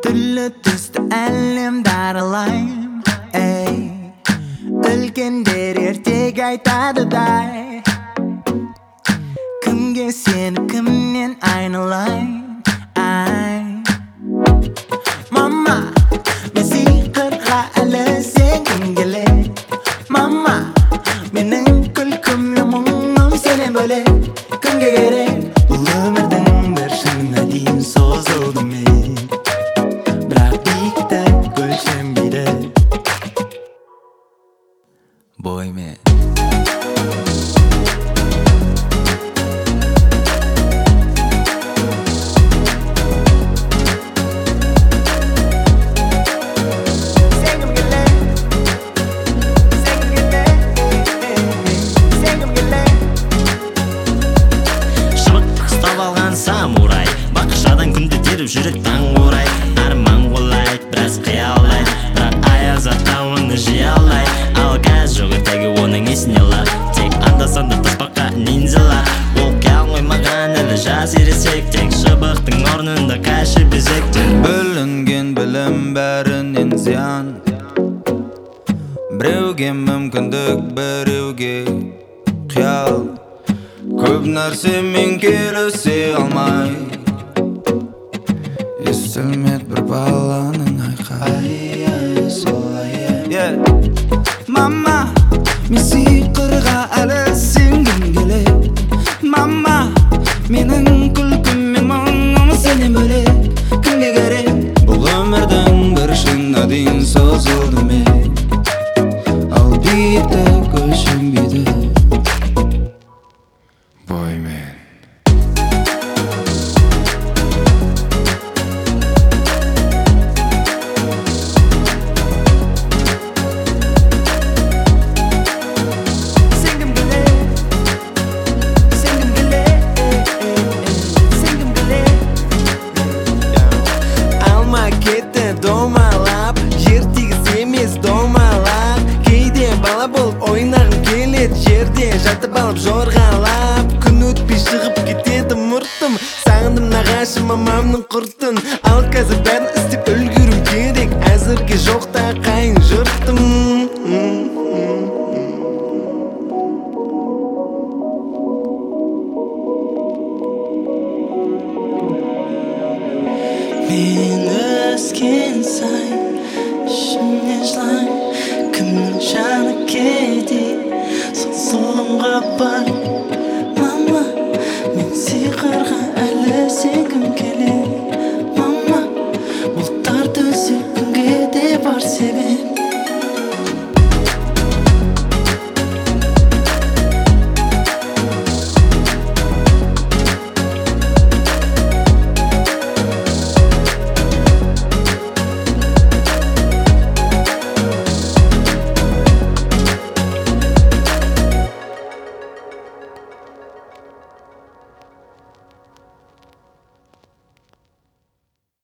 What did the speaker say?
Түрлі түсті әлемді аралайм, ей. Үлкендер ертег айтады дай, кімге сені кімнен айналайын, ай. Мама, мен сиқырға әлі сенгім келеді. Мама, менің күлкіммен мұңым сенен бөлек. Кімге керек бұл өмірдің бір шыңына дейін созылды мен, бірақ биіктік өлшенбейді боймен. Самурай бақшадан күнде теріп жүрек таң орай, арман қолай, біраз қиялай, бірақ аяз атауыңды жей алай. Ал газ жоқ ертегі оның есіне алар, тек анда-санда таспаққа нинзалар. Ол қиял қоймаған әлі жас ересек, тек шыбықтың орнында қайшы безектер. Бүлінген білім бәрінен зиян, біреуге мүмкіндік, біреуге қиял. Көп нәрсемен келісе алмай, естілмет бір баланың айқайы солай. Мама, мен сиқырға әлі сенгім келеді. Мама, менің күлкіммен мұңым сенен бөлек. Кімге керек бұл өмірдің бір шыңына дейін созылды мен, ал биіктік өлшенбейді боймен. Алма кетті домалап, жер тегіс емес домалап. Кейде бала болып ойнағым келеді, жерде жатып алып жорғалап. Күн өтпей шығып кетеді мұртым, сағындым нағашым мамамның құртын. Ал қазір бәрін істеп үлгеру керек, әзірге жоқта қайын жұртым. Мен өскен сайын ішімнен жылаймын, кімнің жаны кейде сол зұлымға бар.